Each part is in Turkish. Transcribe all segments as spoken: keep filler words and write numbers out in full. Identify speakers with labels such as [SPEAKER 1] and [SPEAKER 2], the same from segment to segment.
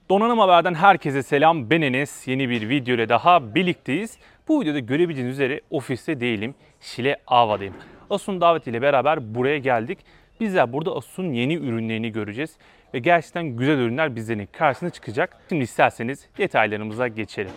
[SPEAKER 1] Donanım Haber'den herkese selam. Ben Enes. Yeni bir video ile daha birlikteyiz. Bu videoda görebileceğiniz üzere ofiste değilim. Şile Ava'dayım. Asus'un davetiyle beraber buraya geldik. Bizler burada Asus'un yeni ürünlerini göreceğiz. Ve gerçekten güzel ürünler bizlerin karşısına çıkacak. Şimdi isterseniz detaylarımıza geçelim.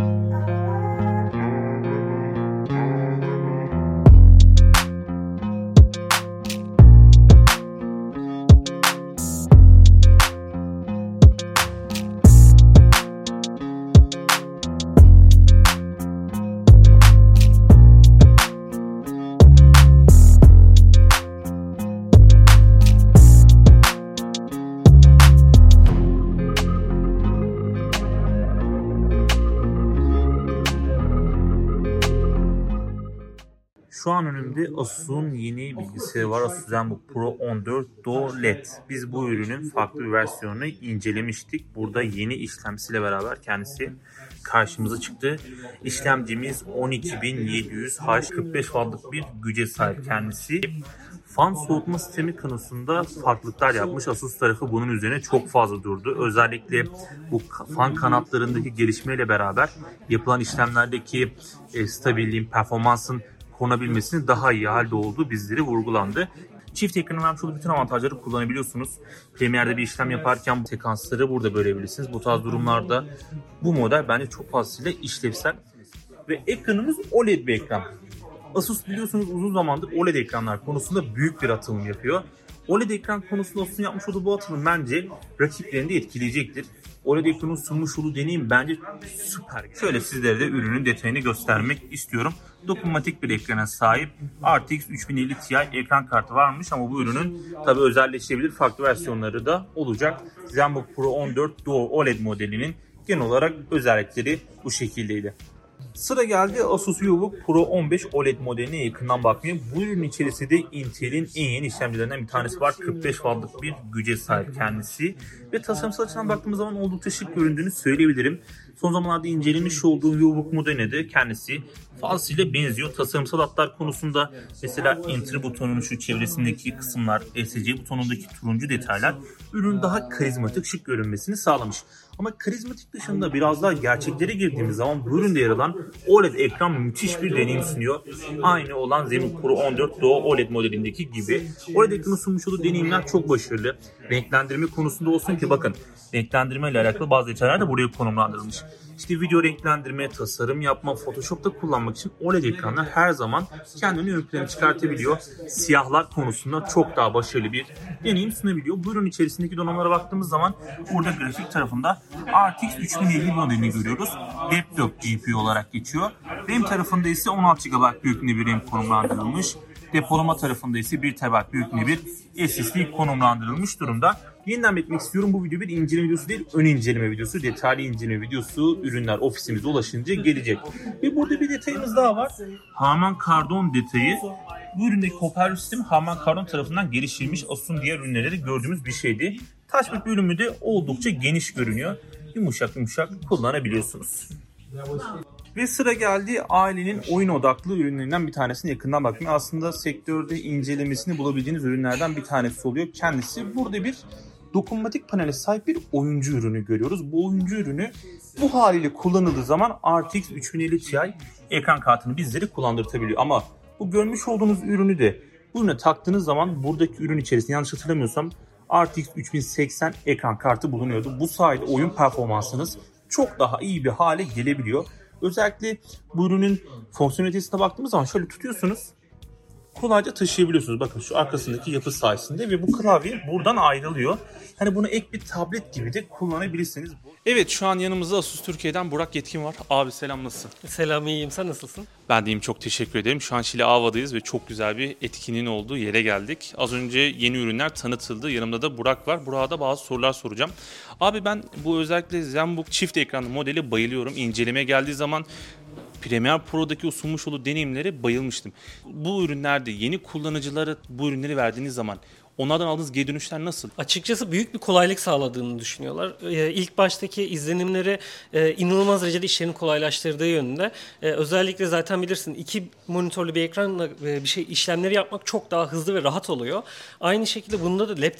[SPEAKER 2] Şu an önümde Asus'un yeni bilgisayarı var. Asus ZenBook Pro on dört Duo L E D. Biz bu ürünün farklı bir versiyonunu incelemiştik. Burada yeni işlemcisiyle beraber kendisi karşımıza çıktı. İşlemcimiz on iki bin yedi yüz H kırk beş wattlık bir güce sahip kendisi. Fan soğutma sistemi konusunda farklılıklar yapmış. Asus tarafı bunun üzerine çok fazla durdu. Özellikle bu fan kanatlarındaki gelişmeyle beraber yapılan işlemlerdeki e, stabilliğin, performansın korunabilmesinin daha iyi halde olduğu bizlere vurgulandı. Çift ekranın vermiş olduğu bütün avantajları kullanabiliyorsunuz. Premiere'de bir işlem yaparken bu sekansları burada bölebilirsiniz. Bu tarz durumlarda bu model bence çok fazlasıyla işlevsel. Ve ekranımız O L E D bir ekran. Asus biliyorsunuz uzun zamandır O L E D ekranlar konusunda büyük bir atılım yapıyor. O L E D ekran konusunda Asus'un yapmış olduğu bu atılım bence rakiplerini de etkileyecektir. O L E D ekranın sunmuş olduğu deneyim bence süper. Şöyle sizlere de ürünün detayını göstermek istiyorum. Dokunmatik bir ekrana sahip R T X üç bin elli Ti ekran kartı varmış ama bu ürünün tabi özelleşebilir farklı versiyonları da olacak. ZenBook Pro on dört Duo O L E D modelinin genel olarak özellikleri bu şekildeydi. Sıra geldi Asus VivoBook Pro on beş O L E D modeline yakından bakmaya. Bu ürünün içerisinde Intel'in en yeni işlemcilerinden bir tanesi var. kırk beş wattlık bir güce sahip kendisi. Ve tasarımsal açıdan baktığımız zaman oldukça şık göründüğünü söyleyebilirim. Son zamanlarda incelenmiş olduğum VivoBook modeline de kendisi fazlasıyla benziyor. Tasarımsal hatlar konusunda mesela Enter butonunun şu çevresindeki kısımlar, E S C butonundaki turuncu detaylar ürünün daha karizmatik, şık görünmesini sağlamış. Ama karizmatik dışında biraz daha gerçeklere girdiğimiz zaman bu üründe yer alan O L E D ekran müthiş bir deneyim sunuyor. Aynı olan ZenBook Pro on dört Duo O L E D modelindeki gibi. O L E D ekranı sunmuş olduğu deneyimler çok başarılı. Renklendirme konusunda olsun ki bakın renklendirme ile alakalı bazı detaylar da buraya konumlandırılmış. İşte video renklendirme, tasarım yapma, Photoshop'ta kullanmak için O L E D ekranlar her zaman kendini ön plana çıkartabiliyor. Siyahlar konusunda çok daha başarılı bir deneyim sunabiliyor. Bu ürün içerisindeki donanımlara baktığımız zaman burada grafik tarafında R T X üç bin elli modelini görüyoruz. Laptop G P U olarak geçiyor. RAM tarafında ise on altı gigabayt büyüklüğünde bir RAM konumlandırılmış. Depolama tarafında ise bir terabayt büyüklüğünde bir S S D konumlandırılmış durumda. Yeniden belirtmek istiyorum, bu video bir inceleme videosu değil, ön inceleme videosu, detaylı inceleme videosu ürünler ofisimize ulaşınca gelecek. Ve burada bir detayımız daha var. Harman Kardon detayı. Bu üründeki hoparlör sistemi Harman Kardon tarafından geliştirilmiş. Asus'un diğer ürünlerde de gördüğümüz bir şeydi. Touchpad bölümü de oldukça geniş görünüyor. Yumuşak yumuşak kullanabiliyorsunuz. Ve sıra geldi ailenin oyun odaklı ürünlerinden bir tanesine yakından bakmaya. Aslında sektörde incelemesini bulabileceğiniz ürünlerden bir tanesi oluyor. Kendisi burada bir dokunmatik panele sahip bir oyuncu ürünü görüyoruz. Bu oyuncu ürünü bu haliyle kullanıldığı zaman R T X üç bin elli Ti ekran kartını bizleri kullandırtabiliyor. Ama bu görmüş olduğunuz ürünü de bu ürüne taktığınız zaman buradaki ürün içerisinde yanlış hatırlamıyorsam R T X üç bin seksen ekran kartı bulunuyordu. Bu sayede oyun performansınız çok daha iyi bir hale gelebiliyor. Özellikle bu ürünün fonksiyonelitesine baktığımız zaman şöyle tutuyorsunuz. Kolayca taşıyabiliyorsunuz. Bakın şu arkasındaki yapı sayesinde ve bu klavye buradan ayrılıyor. Hani bunu ek bir tablet gibi de kullanabilirsiniz.
[SPEAKER 1] Evet, şu an yanımızda Asus Türkiye'den Burak Yetkin var. Abi selam, nasılsın?
[SPEAKER 3] Selam, iyiyim. Sen nasılsın?
[SPEAKER 1] Ben de iyiyim, çok teşekkür ederim. Şu an Şile Ava'dayız ve çok güzel bir etkinliğin olduğu yere geldik. Az önce yeni ürünler tanıtıldı. Yanımda da Burak var. Burak'a da bazı sorular soracağım. Abi ben bu özellikle ZenBook çift ekranlı modeli bayılıyorum. İncelemeye geldiği zaman Premiere Pro'daki o sunmuş olduğu deneyimlere bayılmıştım. Bu ürünlerde yeni kullanıcılara bu ürünleri verdiğiniz zaman onlardan aldığınız geri dönüşler nasıl?
[SPEAKER 3] Açıkçası büyük bir kolaylık sağladığını düşünüyorlar. Ee, ilk baştaki izlenimleri e, inanılmaz derecede işlerini kolaylaştırdığı yönünde. Ee, özellikle zaten bilirsin iki monitörlü bir ekranla e, bir şey işlemleri yapmak çok daha hızlı ve rahat oluyor. Aynı şekilde bunda da laptop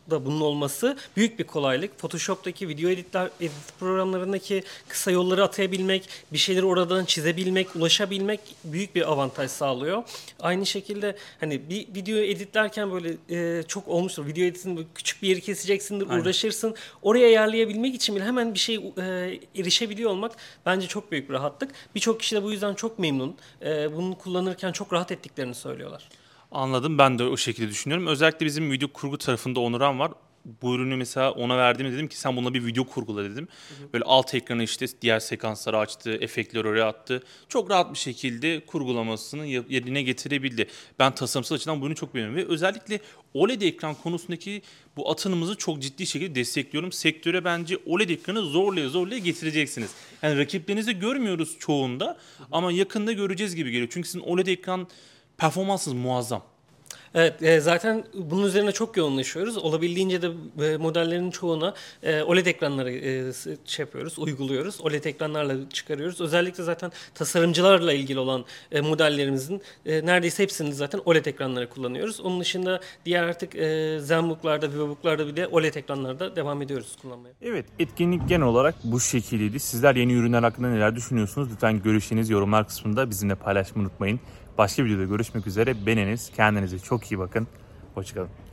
[SPEAKER 3] da bunun olması büyük bir kolaylık. Photoshop'taki video editler, edit programlarındaki kısa yolları atayabilmek, bir şeyleri oradan çizebilmek, ulaşabilmek büyük bir avantaj sağlıyor. Aynı şekilde hani bir video editlerken böyle e, çok olmuştur. Video editin küçük bir yeri keseceksindir,
[SPEAKER 1] Aynen.
[SPEAKER 3] uğraşırsın. Oraya ayarlayabilmek için bile hemen bir şey e, erişebiliyor olmak bence çok büyük bir rahatlık. Birçok kişi de bu yüzden çok memnun. E, bunu kullanırken çok rahat ettiklerini söylüyorlar.
[SPEAKER 1] Anladım. Ben de o şekilde düşünüyorum. Özellikle bizim video kurgu tarafında Onuran var. Bu ürünü mesela ona verdiğimde dedim ki sen bununla bir video kurgula dedim. Hı hı. Böyle alt ekranı işte diğer sekansları açtı, efektleri oraya attı. Çok rahat bir şekilde kurgulamasını yerine getirebildi. Ben tasarımsal açıdan bunu çok beğeniyorum. Ve özellikle O L E D ekran konusundaki bu atılımımızı çok ciddi şekilde destekliyorum. Sektöre bence O L E D ekranı zorlaya zorlaya getireceksiniz. Yani rakiplerinizi görmüyoruz çoğunda, hı hı, ama yakında göreceğiz gibi geliyor. Çünkü sizin O L E D ekran performansınız muazzam.
[SPEAKER 3] Evet, e, zaten bunun üzerine çok yoğunlaşıyoruz. Olabildiğince de e, modellerin çoğuna e, O L E D ekranları e, şey yapıyoruz, uyguluyoruz. O L E D ekranlarla çıkarıyoruz. Özellikle zaten tasarımcılarla ilgili olan e, modellerimizin e, neredeyse hepsini zaten O L E D ekranları kullanıyoruz. Onun dışında diğer artık e, Zenbook'larda, Vivobook'larda bile O L E D ekranlarda devam ediyoruz kullanmaya.
[SPEAKER 2] Evet, etkinlik genel olarak bu şekildeydi. Sizler yeni ürünler hakkında neler düşünüyorsunuz? Lütfen görüşlerinizi yorumlar kısmında bizimle paylaşmayı unutmayın. Başka bir videoda görüşmek üzere. Ben Enes. Kendinize çok iyi bakın. Hoşçakalın.